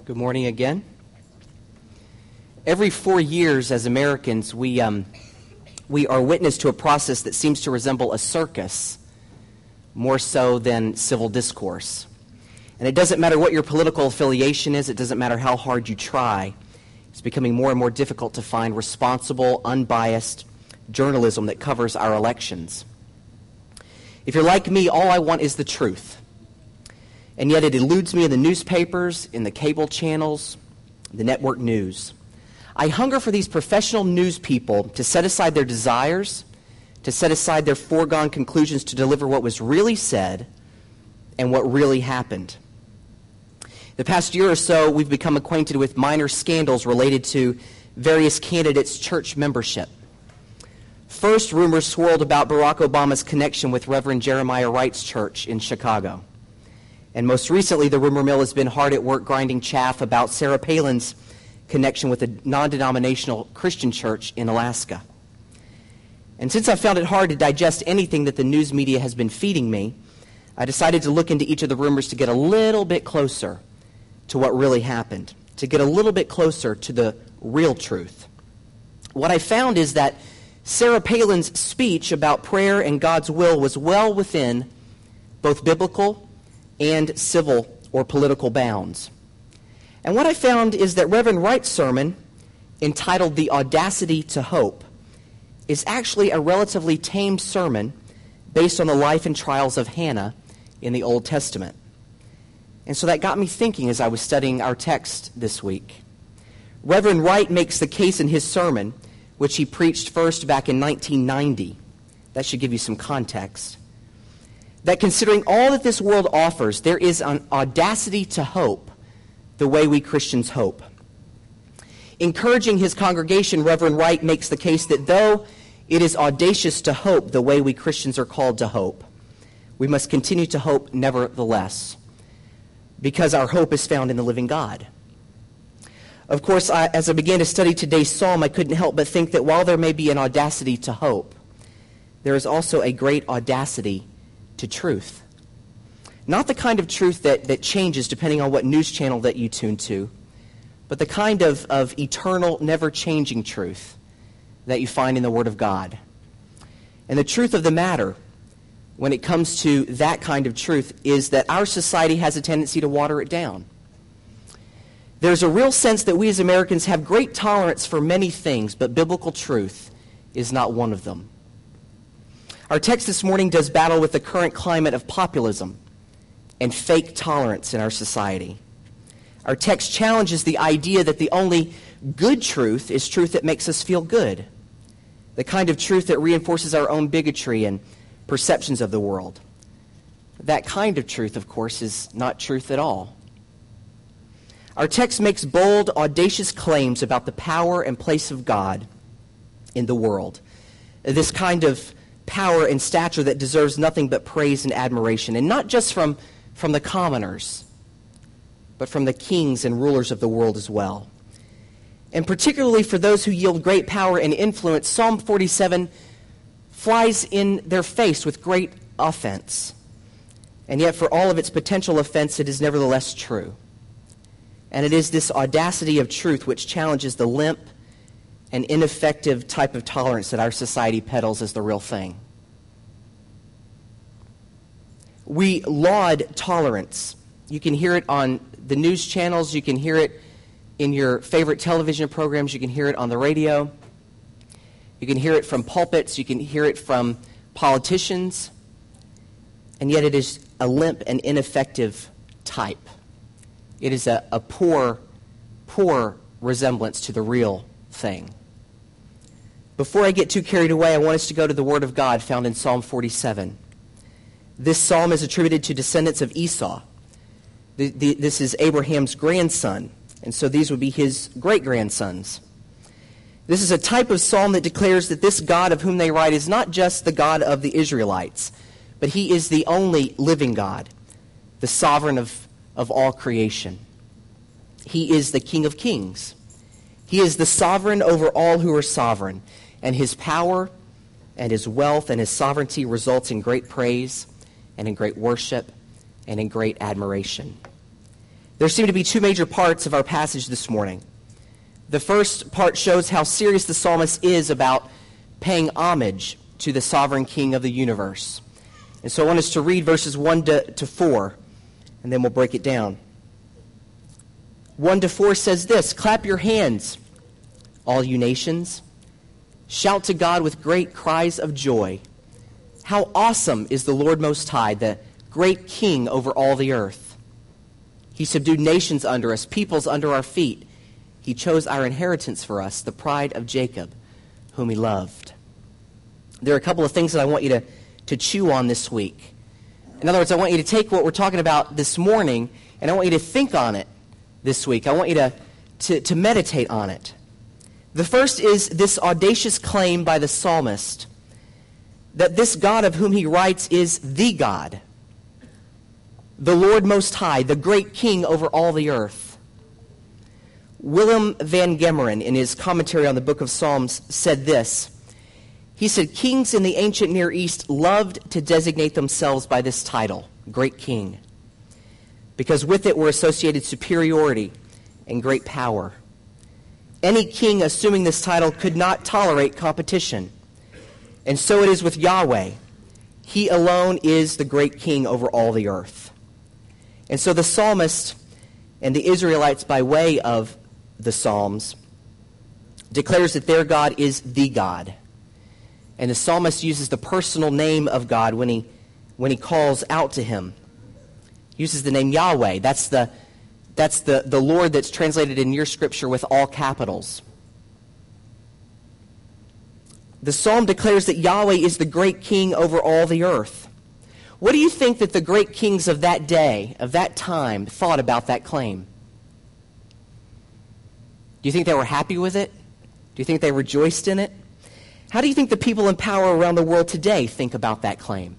Good morning again. Every 4 years as Americans, we are witness to a process that seems to resemble a circus more so than civil discourse. And it doesn't matter what your political affiliation is, it doesn't matter how hard you try, it's becoming more and more difficult to find responsible, unbiased journalism that covers our elections. If you're like me, all I want is the truth. And yet it eludes me in the newspapers, in the cable channels, the network news. I hunger for these professional news people to set aside their desires, to set aside their foregone conclusions, to deliver what was really said and what really happened. The past year or so, we've become acquainted with minor scandals related to various candidates' church membership. First, rumors swirled about Barack Obama's connection with Reverend Jeremiah Wright's church in Chicago. And most recently, the rumor mill has been hard at work grinding chaff about Sarah Palin's connection with a non-denominational Christian church in Alaska. And since I found it hard to digest anything that the news media has been feeding me, I decided to look into each of the rumors to get a little bit closer to what really happened, to get a little bit closer to the real truth. What I found is that Sarah Palin's speech about prayer and God's will was well within both biblical and civil or political bounds. And what I found is that Reverend Wright's sermon, entitled The Audacity to Hope, is actually a relatively tame sermon based on the life and trials of Hannah in the Old Testament. And so that got me thinking as I was studying our text this week. Reverend Wright makes the case in his sermon, which he preached first back in 1990. That should give you some context. That considering all that this world offers, there is an audacity to hope the way we Christians hope. Encouraging his congregation, Reverend Wright makes the case that though it is audacious to hope the way we Christians are called to hope, we must continue to hope nevertheless, because our hope is found in the living God. Of course, as I began to study today's psalm, I couldn't help but think that while there may be an audacity to hope, there is also a great audacity to truth. Not the kind of truth that changes depending on what news channel that you tune to, but the kind of eternal, never-changing truth that you find in the Word of God. And the truth of the matter, when it comes to that kind of truth, is that our society has a tendency to water it down. There's a real sense that we as Americans have great tolerance for many things, but biblical truth is not one of them. Our text this morning does battle with the current climate of populism and fake tolerance in our society. Our text challenges the idea that the only good truth is truth that makes us feel good, the kind of truth that reinforces our own bigotry and perceptions of the world. That kind of truth, of course, is not truth at all. Our text makes bold, audacious claims about the power and place of God in the world. This kind of power and stature that deserves nothing but praise and admiration, and not just from the commoners, but from the kings and rulers of the world as well. And particularly for those who yield great power and influence, Psalm 47 flies in their face with great offense. And yet for all of its potential offense, it is nevertheless true. And it is this audacity of truth which challenges the limp and ineffective type of tolerance that our society peddles as the real thing. We laud tolerance. You can hear it on the news channels. You can hear it in your favorite television programs. You can hear it on the radio. You can hear it from pulpits. You can hear it from politicians. And yet it is a limp and ineffective type. It is a poor resemblance to the real thing. Before I get too carried away, I want us to go to the Word of God found in Psalm 47. This psalm is attributed to descendants of Esau. This is Abraham's grandson, and so these would be his great-grandsons. This is a type of psalm that declares that this God of whom they write is not just the God of the Israelites, but he is the only living God, the sovereign of all creation. He is the King of kings. He is the sovereign over all who are sovereign, and his power and his wealth and his sovereignty results in great praise and in great worship and in great admiration. There seem to be two major parts of our passage this morning. The first part shows how serious the psalmist is about paying homage to the sovereign King of the universe. And so I want us to read verses 1 to 4, and then we'll break it down. 1 to 4 says this, "Clap your hands, all you nations. Shout to God with great cries of joy. How awesome is the Lord Most High, the great King over all the earth. He subdued nations under us, peoples under our feet. He chose our inheritance for us, the pride of Jacob, whom he loved." There are a couple of things that I want you to chew on this week. In other words, I want you to take what we're talking about this morning, and I want you to think on it this week. I want you to meditate on it. The first is this audacious claim by the psalmist that this God of whom he writes is the God, the Lord Most High, the great King over all the earth. Willem van Gemeren, in his commentary on the book of Psalms, said this. He said, "Kings in the ancient Near East loved to designate themselves by this title, Great King, because with it were associated superiority and great power. Any king assuming this title could not tolerate competition. And so it is with Yahweh. He alone is the great King over all the earth." And so the psalmist and the Israelites, by way of the Psalms, declares that their God is the God. And the psalmist uses the personal name of God when he calls out to him. He uses the name Yahweh. That's the Lord that's translated in your scripture with all capitals. The psalm declares that Yahweh is the great King over all the earth. What do you think that the great kings of that day, of that time, thought about that claim? Do you think they were happy with it? Do you think they rejoiced in it? How do you think the people in power around the world today think about that claim?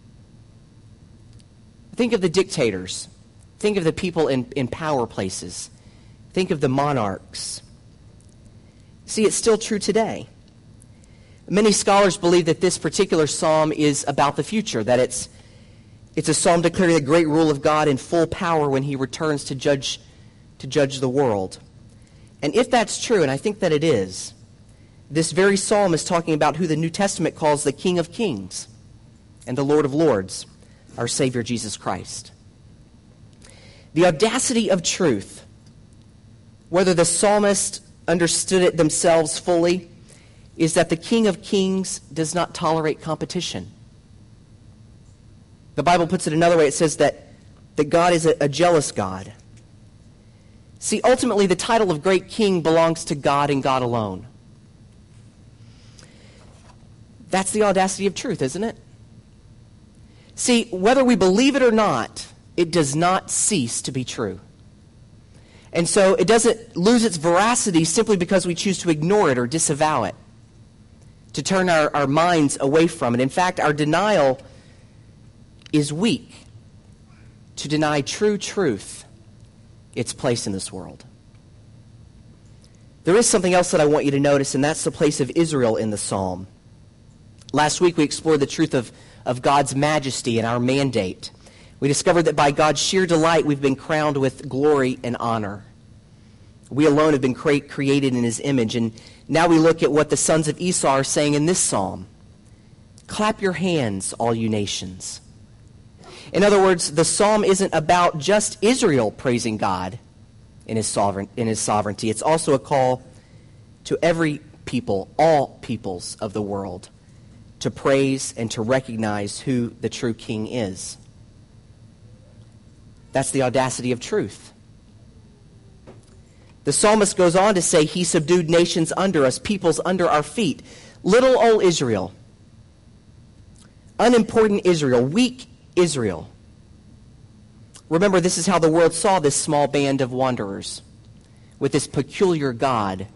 Think of the dictators. Think of the people in power places. Think of the monarchs. See, it's still true today. Many scholars believe that this particular psalm is about the future, that it's a psalm declaring the great rule of God in full power when he returns to judge the world. And if that's true, and I think that it is, this very psalm is talking about who the New Testament calls the King of Kings and the Lord of Lords, our Savior Jesus Christ. The audacity of truth, whether the psalmist understood it themselves fully, is that the King of Kings does not tolerate competition. The Bible puts it another way. It says that God is a jealous God. See, ultimately, the title of great king belongs to God and God alone. That's the audacity of truth, isn't it? See, whether we believe it or not, it does not cease to be true. And so it doesn't lose its veracity simply because we choose to ignore it or disavow it, to turn our minds away from it. In fact, our denial is weak to deny true truth its place in this world. There is something else that I want you to notice, and that's the place of Israel in the psalm. Last week we explored the truth of God's majesty and our mandate. We discovered that by God's sheer delight we've been crowned with glory and honor. We alone have been created in his image. And now we look at what the sons of Esau are saying in this psalm. Clap your hands, all you nations. In other words, the psalm isn't about just Israel praising God in his sovereignty. It's also a call to every people, all peoples of the world, to praise and to recognize who the true king is. That's the audacity of truth. The psalmist goes on to say, he subdued nations under us, peoples under our feet. Little old Israel, unimportant Israel, weak Israel. Remember, this is how the world saw this small band of wanderers with this peculiar God.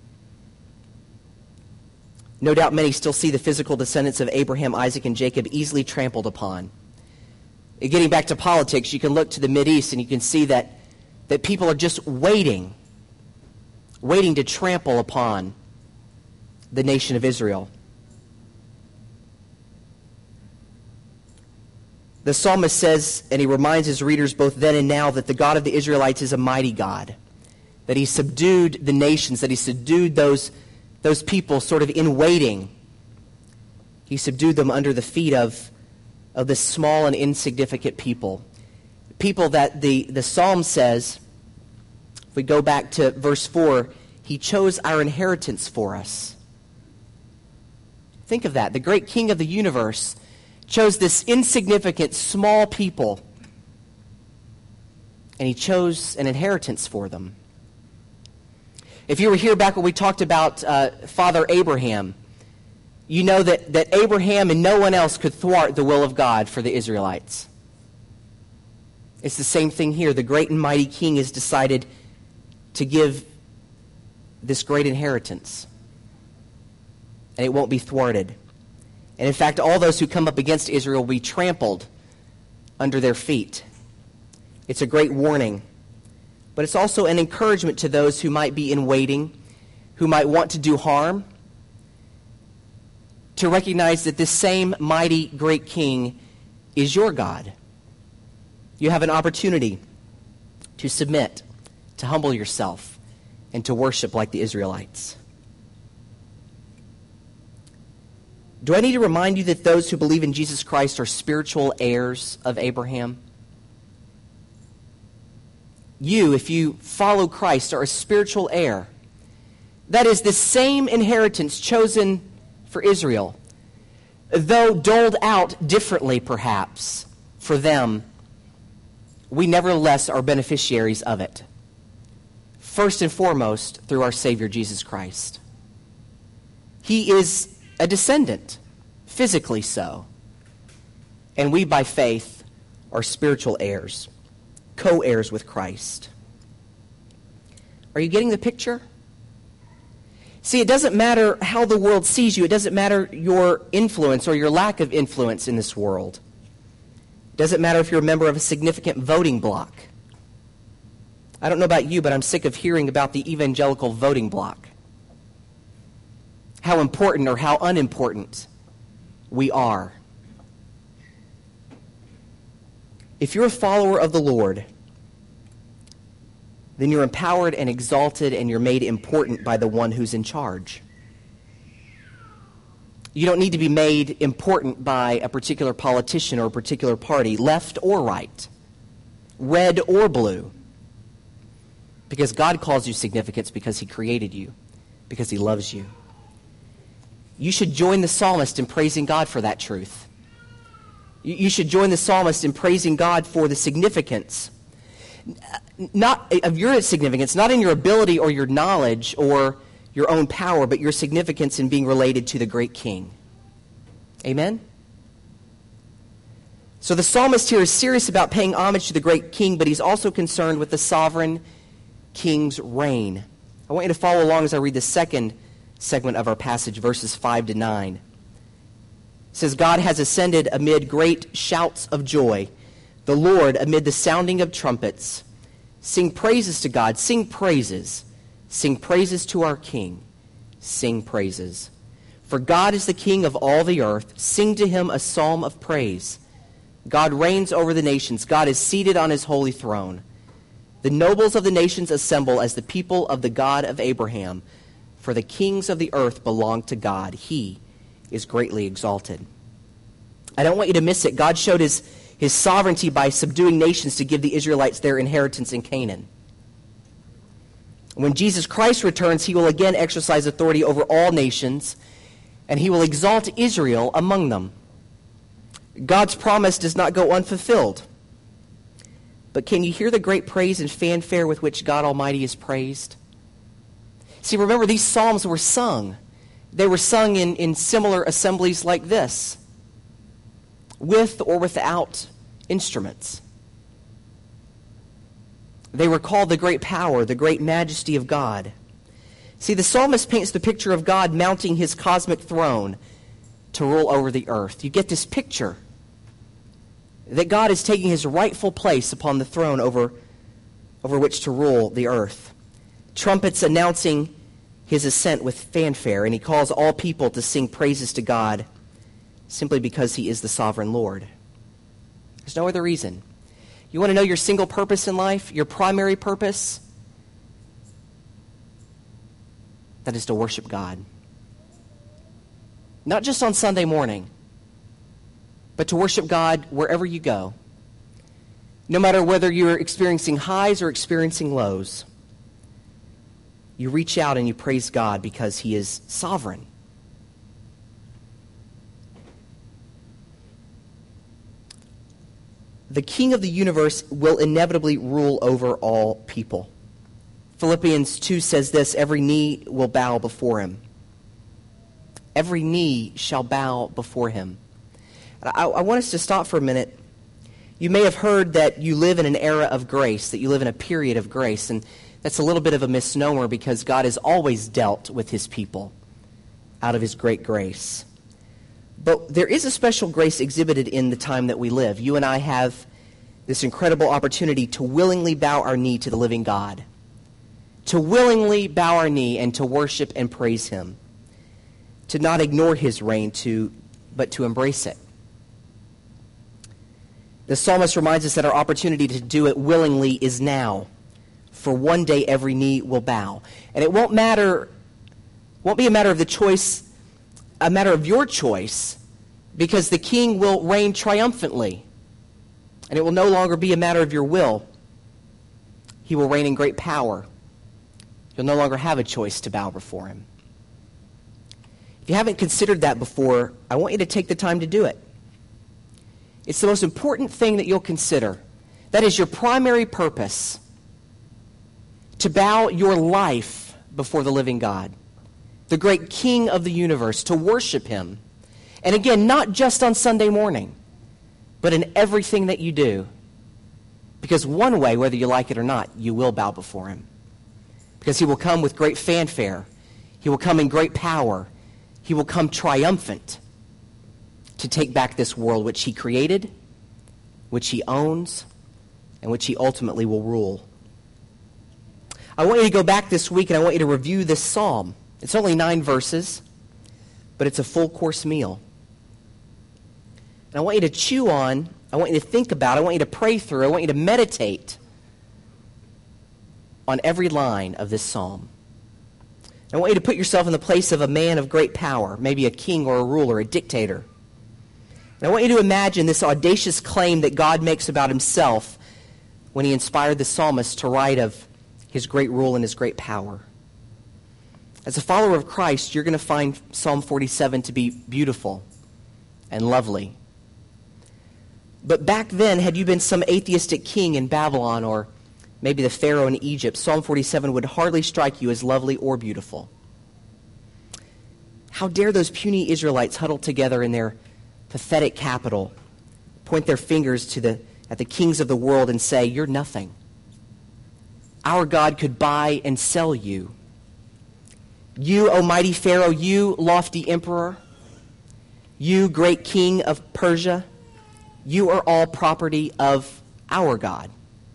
No doubt many still see the physical descendants of Abraham, Isaac, and Jacob easily trampled upon. Getting back to politics, you can look to the Mideast and you can see that people are just waiting to trample upon the nation of Israel. The psalmist says, and he reminds his readers both then and now, that the God of the Israelites is a mighty God, that he subdued the nations, that he subdued those people sort of in waiting. He subdued them under the feet of this small and insignificant people. People that the psalm says, if we go back to verse 4, he chose our inheritance for us. Think of that. The great king of the universe chose this insignificant, small people, and he chose an inheritance for them. If you were here back when we talked about Father Abraham, you know that Abraham and no one else could thwart the will of God for the Israelites. It's the same thing here. The great and mighty king has decided to give this great inheritance, and it won't be thwarted. And in fact, all those who come up against Israel will be trampled under their feet. It's a great warning, but it's also an encouragement to those who might be in waiting, who might want to do harm, to recognize that this same mighty great king is your God. You have an opportunity to submit, to humble yourself, and to worship like the Israelites. Do I need to remind you that those who believe in Jesus Christ are spiritual heirs of Abraham? You, if you follow Christ, are a spiritual heir. That is the same inheritance chosen for Israel, though doled out differently perhaps for them. We nevertheless are beneficiaries of it. First and foremost, through our Savior Jesus Christ. He is a descendant, physically so. And we, by faith, are spiritual heirs, co-heirs with Christ. Are you getting the picture? See, it doesn't matter how the world sees you. It doesn't matter your influence or your lack of influence in this world. It doesn't matter if you're a member of a significant voting bloc. I don't know about you, but I'm sick of hearing about the evangelical voting bloc. How important or how unimportant we are. If you're a follower of the Lord, then you're empowered and exalted and you're made important by the one who's in charge. You don't need to be made important by a particular politician or a particular party, left or right, red or blue. Because God calls you significance because he created you, because he loves you. You should join the psalmist in praising God for that truth. You should join the psalmist in praising God for the significance, not of your significance, not in your ability or your knowledge or your own power, but your significance in being related to the great king. Amen? So the psalmist here is serious about paying homage to the great king, but he's also concerned with the sovereign king's reign. I want you to follow along as I read the second segment of our passage, verses 5 to 9. It says, God has ascended amid great shouts of joy, the Lord amid the sounding of trumpets. Sing praises to God, sing praises. Sing praises to our King, sing praises. For God is the King of all the earth. Sing to him a psalm of praise. God reigns over the nations. God is seated on his holy throne. The nobles of the nations assemble as the people of the God of Abraham. For the kings of the earth belong to God. He is greatly exalted. I don't want you to miss it. God showed his sovereignty by subduing nations to give the Israelites their inheritance in Canaan. When Jesus Christ returns, he will again exercise authority over all nations, and he will exalt Israel among them. God's promise does not go unfulfilled. But can you hear the great praise and fanfare with which God Almighty is praised? See, remember, these psalms were sung. They were sung in similar assemblies like this, with or without instruments. They were called the great power, the great majesty of God. See, the psalmist paints the picture of God mounting his cosmic throne to rule over the earth. You get this picture that God is taking his rightful place upon the throne over which to rule the earth. Trumpets announcing his ascent with fanfare, and he calls all people to sing praises to God simply because he is the sovereign Lord. There's no other reason. You want to know your single purpose in life, your primary purpose? That is to worship God. Not just on Sunday morning, but to worship God wherever you go. No matter whether you're experiencing highs or experiencing lows, you reach out and you praise God because He is sovereign. The King of the universe will inevitably rule over all people. Philippians 2 says this, every knee will bow before Him. Every knee shall bow before Him. I want us to stop for a minute. You may have heard that you live in an era of grace, that you live in a period of grace, and that's a little bit of a misnomer because God has always dealt with His people out of His great grace. But there is a special grace exhibited in the time that we live. You and I have this incredible opportunity to willingly bow our knee to the living God, to willingly bow our knee and to worship and praise Him, to not ignore His reign, but to embrace it. The psalmist reminds us that our opportunity to do it willingly is now. For one day every knee will bow. And it won't be a matter of the choice, a matter of your choice, because the King will reign triumphantly. And it will no longer be a matter of your will. He will reign in great power. You'll no longer have a choice to bow before Him. If you haven't considered that before, I want you to take the time to do it. It's the most important thing that you'll consider. That is your primary purpose, to bow your life before the living God, the great King of the universe, to worship Him. And again, not just on Sunday morning, but in everything that you do. Because one way, whether you like it or not, you will bow before Him. Because He will come with great fanfare. He will come in great power. He will come triumphant to take back this world which He created, which He owns, and which He ultimately will rule. I want you to go back this week and I want you to review this psalm. It's only 9 verses, but it's a full course meal. And I want you to chew on, I want you to think about, I want you to pray through, I want you to meditate on every line of this psalm. I want you to put yourself in the place of a man of great power, maybe a king or a ruler, a dictator. And I want you to imagine this audacious claim that God makes about Himself when He inspired the psalmist to write of His great rule and His great power. As a follower of Christ, you're going to find Psalm 47 to be beautiful and lovely. But back then, had you been some atheistic king in Babylon or maybe the Pharaoh in Egypt, Psalm 47 would hardly strike you as lovely or beautiful. How dare those puny Israelites huddle together in their pathetic capital, point their fingers at the kings of the world and say, "You're nothing. Our God could buy and sell you. You, O mighty Pharaoh, you, lofty emperor, you, great king of Persia, you are all property of our God."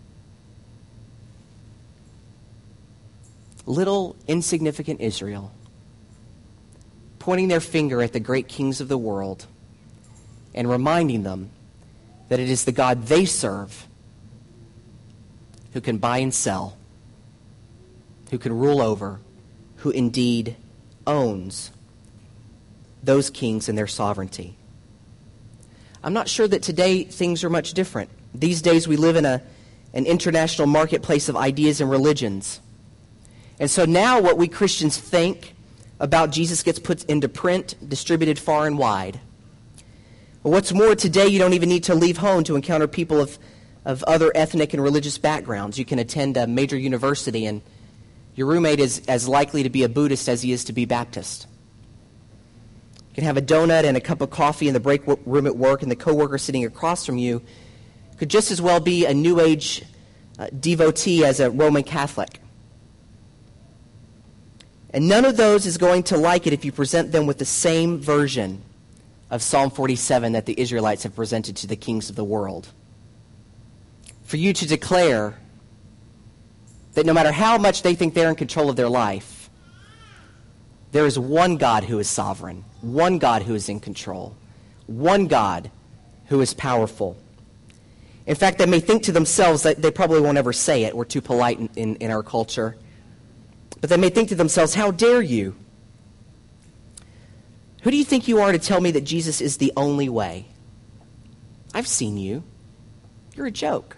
Little, insignificant Israel, pointing their finger at the great kings of the world and reminding them that it is the God they serve who can buy and sell, who can rule over, who indeed owns those kings and their sovereignty. I'm not sure that today things are much different. These days we live in an international marketplace of ideas and religions. And so now what we Christians think about Jesus gets put into print, distributed far and wide. But what's more, today you don't even need to leave home to encounter people of other ethnic and religious backgrounds. You can attend a major university and your roommate is as likely to be a Buddhist as he is to be Baptist. You can have a donut and a cup of coffee in the break room at work, and the coworker sitting across from you could just as well be a New Age devotee as a Roman Catholic. And none of those is going to like it if you present them with the same version of Psalm 47 that the Israelites have presented to the kings of the world. For you to declare that no matter how much they think they're in control of their life, there is one God who is sovereign, one God who is in control, one God who is powerful. In fact, they may think to themselves that they probably won't ever say it. We're too polite in our culture. But they may think to themselves, how dare you? Who do you think you are to tell me that Jesus is the only way? I've seen you. You're a joke.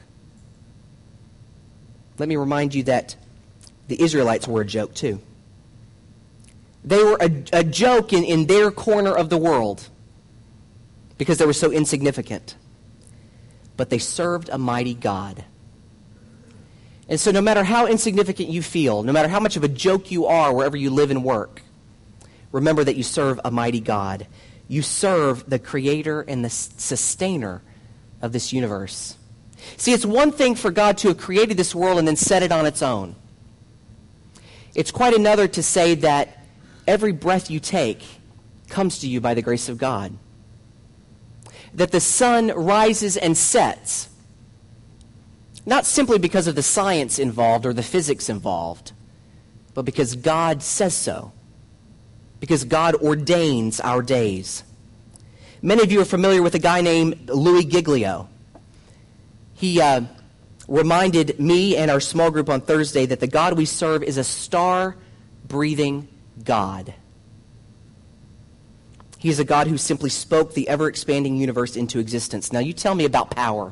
Let me remind you that the Israelites were a joke too. They were a joke in their corner of the world because they were so insignificant. But they served a mighty God. And so no matter how insignificant you feel, no matter how much of a joke you are wherever you live and work, remember that you serve a mighty God. You serve the creator and the sustainer of this universe. See, it's one thing for God to have created this world and then set it on its own. It's quite another to say that every breath you take comes to you by the grace of God. That the sun rises and sets, not simply because of the science involved or the physics involved, but because God says so. Because God ordains our days. Many of you are familiar with a guy named Louis Giglio. He reminded me and our small group on Thursday that the God we serve is a star-breathing God. He is a God who simply spoke the ever-expanding universe into existence. Now you tell me about power.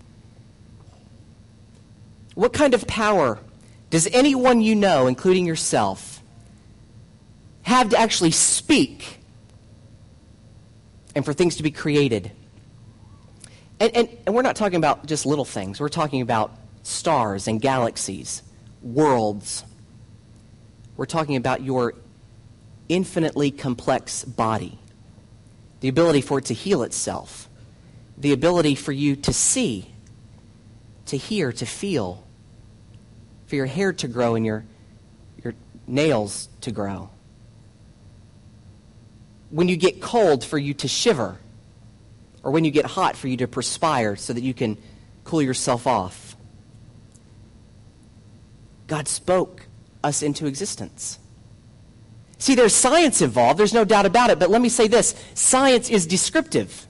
What kind of power does anyone you know, including yourself, have to actually speak and for things to be created? And we're not talking about just little things. We're talking about stars and galaxies, worlds. We're talking about your infinitely complex body, the ability for it to heal itself, the ability for you to see, to hear, to feel, for your hair to grow and your nails to grow. When you get cold, for you to shiver, or when you get hot, for you to perspire so that you can cool yourself off. God spoke us into existence. See, there's science involved, there's no doubt about it, but let me say this, science is descriptive.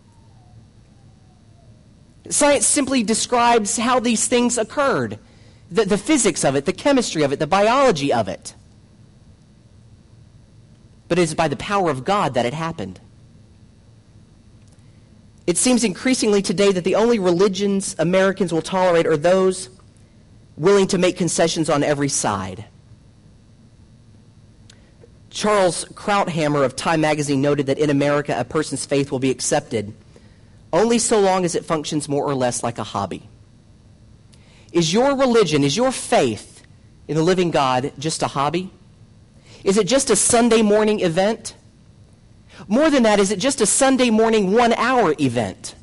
Science simply describes how these things occurred, the physics of it, the chemistry of it, the biology of it. But it is by the power of God that it happened. It seems increasingly today that the only religions Americans will tolerate are those willing to make concessions on every side. Charles Krauthammer of Time magazine noted that in America, a person's faith will be accepted only so long as it functions more or less like a hobby. Is your religion, is your faith in the living God just a hobby? Is it just a Sunday morning event? More than that, is it just a Sunday morning 1-hour event?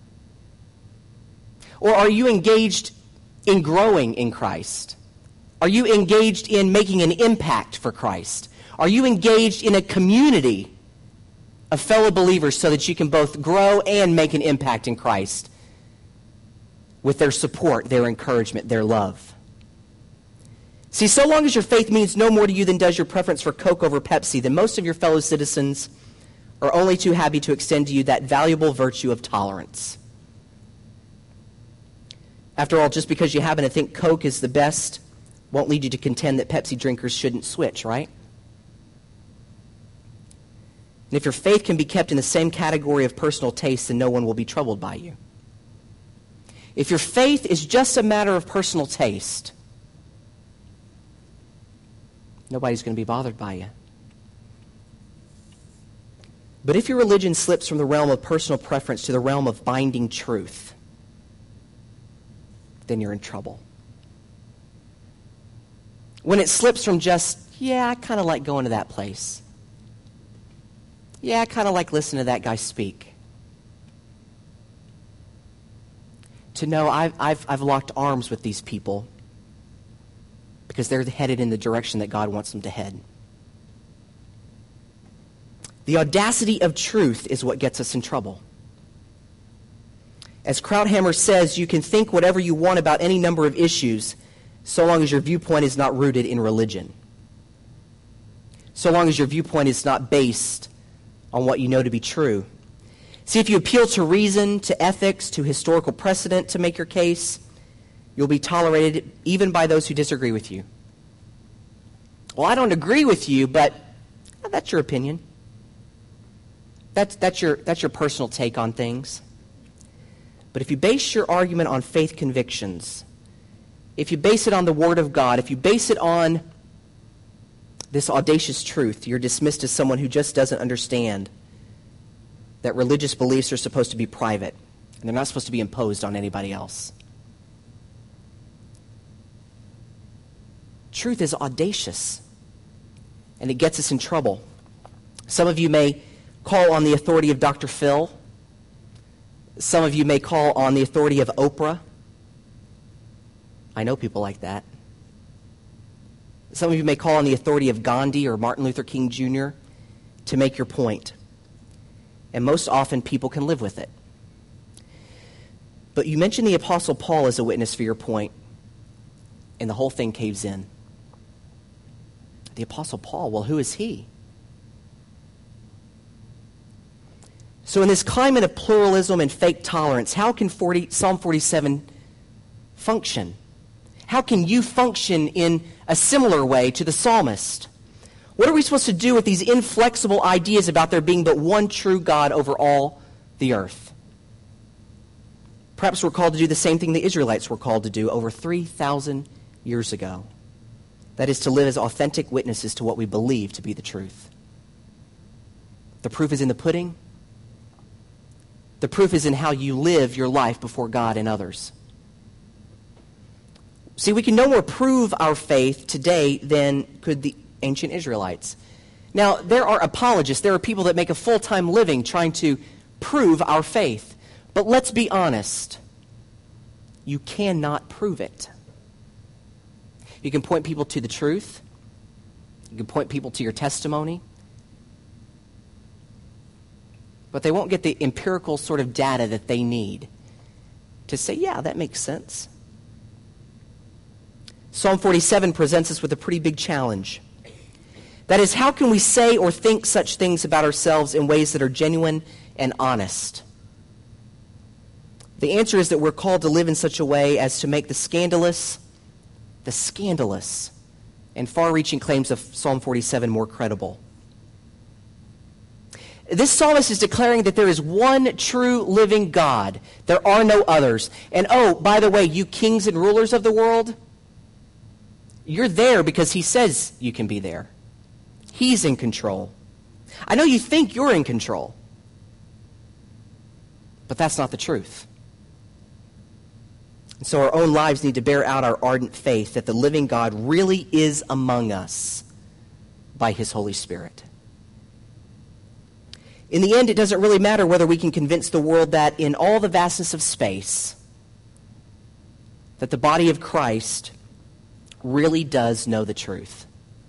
Or are you engaged in growing in Christ? Are you engaged in making an impact for Christ? Are you engaged in a community of fellow believers so that you can both grow and make an impact in Christ with their support, their encouragement, their love? See, so long as your faith means no more to you than does your preference for Coke over Pepsi, then most of your fellow citizens are only too happy to extend to you that valuable virtue of tolerance. After all, just because you happen to think Coke is the best won't lead you to contend that Pepsi drinkers shouldn't switch, right? And if your faith can be kept in the same category of personal taste, then no one will be troubled by you. If your faith is just a matter of personal taste, nobody's going to be bothered by you. But if your religion slips from the realm of personal preference to the realm of binding truth, then you're in trouble. When it slips from just, yeah, I kind of like going to that place. Yeah, I kind of like listening to that guy speak. To know I've locked arms with these people because they're headed in the direction that God wants them to head. The audacity of truth is what gets us in trouble. As Krauthammer says, you can think whatever you want about any number of issues so long as your viewpoint is not rooted in religion. So long as your viewpoint is not based on what you know to be true. See, if you appeal to reason, to ethics, to historical precedent to make your case, you'll be tolerated even by those who disagree with you. Well, I don't agree with you, but that's your opinion. That's your personal take on things. But if you base your argument on faith convictions, if you base it on the Word of God, if you base it on this audacious truth, you're dismissed as someone who just doesn't understand that religious beliefs are supposed to be private, and they're not supposed to be imposed on anybody else. Truth is audacious, and it gets us in trouble. Some of you may call on the authority of Dr. Phil. Some of you may call on the authority of Oprah. I know people like that. Some of you may call on the authority of Gandhi or Martin Luther King Jr. to make your point. And most often people can live with it. But you mentioned the Apostle Paul as a witness for your point, and the whole thing caves in. The Apostle Paul, well, who is he? So in this climate of pluralism and fake tolerance, how can Psalm 47 function? How can you function in a similar way to the psalmist? What are we supposed to do with these inflexible ideas about there being but one true God over all the earth? Perhaps we're called to do the same thing the Israelites were called to do over 3,000 years ago. That is to live as authentic witnesses to what we believe to be the truth. The proof is in the pudding. The proof is in how you live your life before God and others. See, we can no more prove our faith today than could the ancient Israelites. Now, there are apologists. There are people that make a full-time living trying to prove our faith. But let's be honest. You cannot prove it. You can point people to the truth. You can point people to your testimony. But they won't get the empirical sort of data that they need to say, yeah, that makes sense. Psalm 47 presents us with a pretty big challenge. That is, how can we say or think such things about ourselves in ways that are genuine and honest? The answer is that we're called to live in such a way as to make the scandalous and far-reaching claims of Psalm 47 more credible. This psalmist is declaring that there is one true living God. There are no others. And oh, by the way, you kings and rulers of the world, you're there because he says you can be there. He's in control. I know you think you're in control, but that's not the truth. And so our own lives need to bear out our ardent faith that the living God really is among us by his Holy Spirit. In the end, it doesn't really matter whether we can convince the world that in all the vastness of space, that the body of Christ really does know the truth.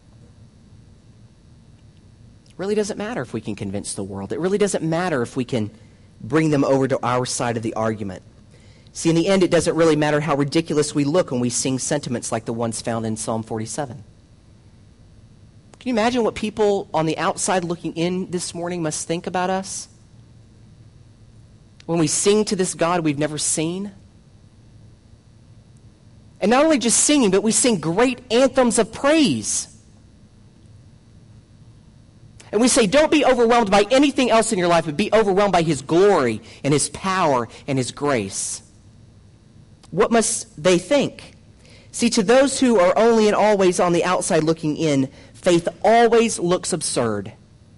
It really doesn't matter if we can convince the world. It really doesn't matter if we can bring them over to our side of the argument. See, in the end, it doesn't really matter how ridiculous we look when we sing sentiments like the ones found in Psalm 47. Can you imagine what people on the outside looking in this morning must think about us? When we sing to this God we've never seen? And not only just singing, but we sing great anthems of praise. And we say, don't be overwhelmed by anything else in your life, but be overwhelmed by his glory and his power and his grace. What must they think? See, to those who are only and always on the outside looking in, faith always looks absurd.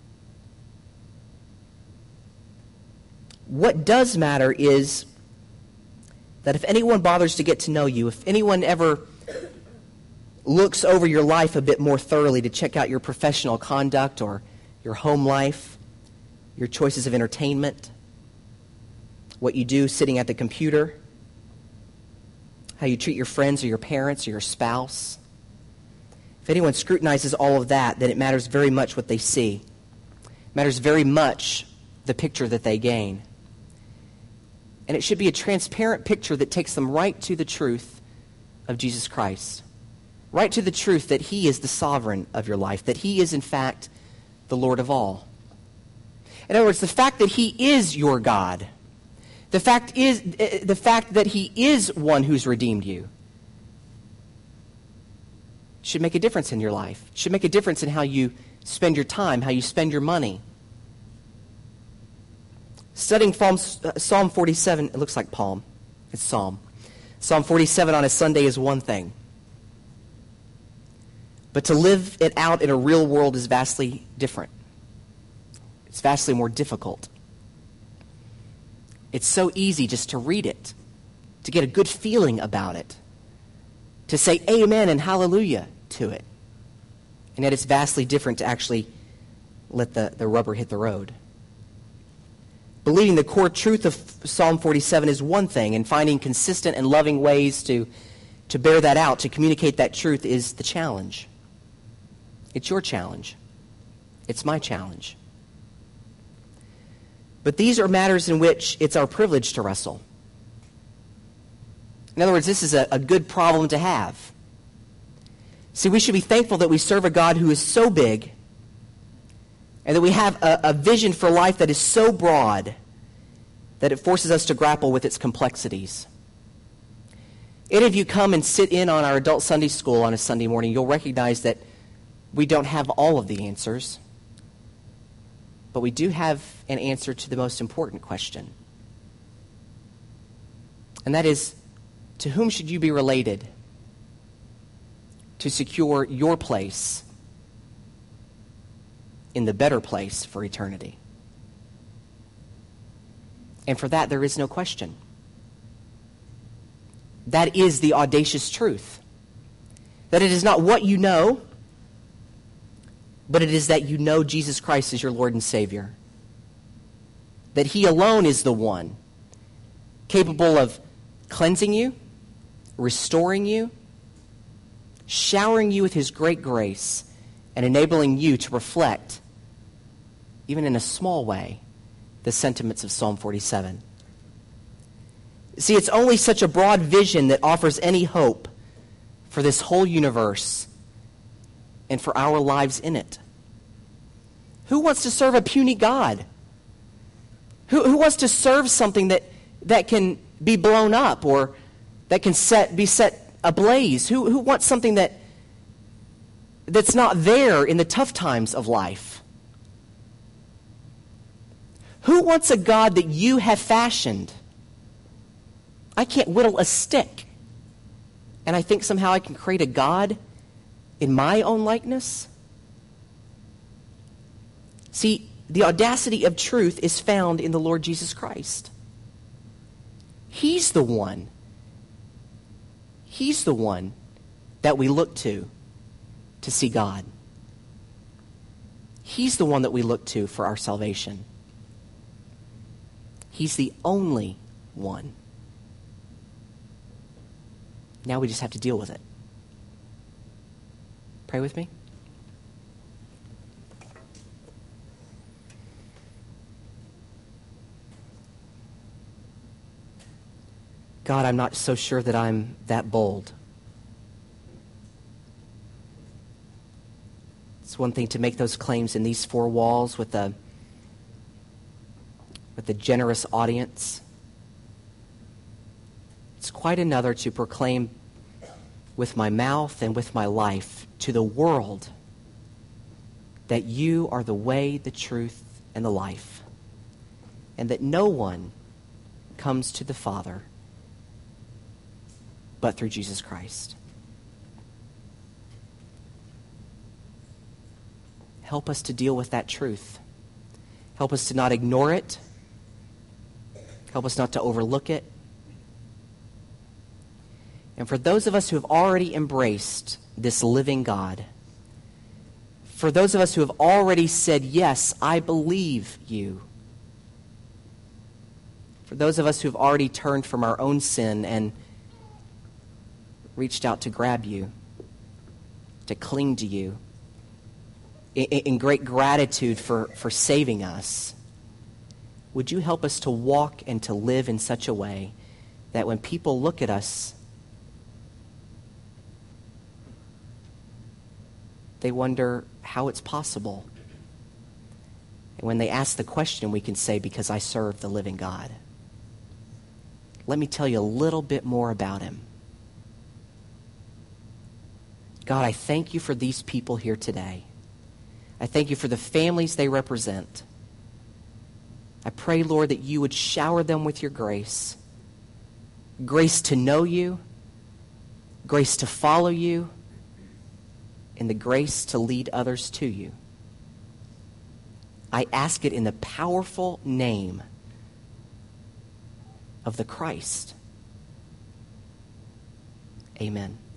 What does matter is that if anyone bothers to get to know you, if anyone ever looks over your life a bit more thoroughly to check out your professional conduct or your home life, your choices of entertainment, what you do sitting at the computer, how you treat your friends or your parents or your spouse. If anyone scrutinizes all of that, then it matters very much what they see. It matters very much the picture that they gain. And it should be a transparent picture that takes them right to the truth of Jesus Christ. Right to the truth that he is the sovereign of your life, that he is in fact the Lord of all. In other words, the fact that he is your God, the fact that he is one who's redeemed you, should make a difference in your life. Should make a difference in how you spend your time, how you spend your money. Studying Psalm 47, it looks like Palm. It's Psalm. Psalm 47 on a Sunday is one thing. But to live it out in a real world is vastly different. It's vastly more difficult. It's so easy just to read it, to get a good feeling about it, to say amen and hallelujah to it. And yet it's vastly different to actually let the rubber hit the road. Believing the core truth of Psalm 47 is one thing, and finding consistent and loving ways to bear that out, to communicate that truth, is the challenge. It's your challenge. It's my challenge. But these are matters in which it's our privilege to wrestle. In other words, this is a good problem to have. See, we should be thankful that we serve a God who is so big, and that we have a vision for life that is so broad that it forces us to grapple with its complexities. Any of you come and sit in on our adult Sunday school on a Sunday morning, you'll recognize that we don't have all of the answers, but we do have an answer to the most important question. And that is, to whom should you be related to secure your place in the better place for eternity? And for that, there is no question. That is the audacious truth. That it is not what you know, but it is that you know Jesus Christ as your Lord and Savior. That he alone is the one capable of cleansing you, restoring you, showering you with his great grace, and enabling you to reflect, even in a small way, the sentiments of Psalm 47. See, it's only such a broad vision that offers any hope for this whole universe and for our lives in it. Who wants to serve a puny God? Who wants to serve something that can be blown up or that can be set ablaze? Who wants something that's not there in the tough times of life? Who wants a God that you have fashioned? I can't whittle a stick, and I think somehow I can create a God in my own likeness? See, the audacity of truth is found in the Lord Jesus Christ. He's the one. He's the one that we look to see God. He's the one that we look to for our salvation. He's the only one. Now we just have to deal with it. Pray with me. God, I'm not so sure that I'm that bold. It's one thing to make those claims in these four walls with a generous audience. It's quite another to proclaim with my mouth and with my life to the world that you are the way, the truth, and the life, and that no one comes to the Father but through Jesus Christ. Help us to deal with that truth. Help us to not ignore it. Help us not to overlook it. And for those of us who have already embraced this living God, for those of us who have already said, yes, I believe you, for those of us who have already turned from our own sin and reached out to grab you, to cling to you, in great gratitude for saving us, would you help us to walk and to live in such a way that when people look at us, they wonder how it's possible. And when they ask the question, we can say, because I serve the living God. Let me tell you a little bit more about him. God, I thank you for these people here today. I thank you for the families they represent. I pray, Lord, that you would shower them with your grace. Grace to know you, grace to follow you, and the grace to lead others to you. I ask it in the powerful name of the Christ. Amen.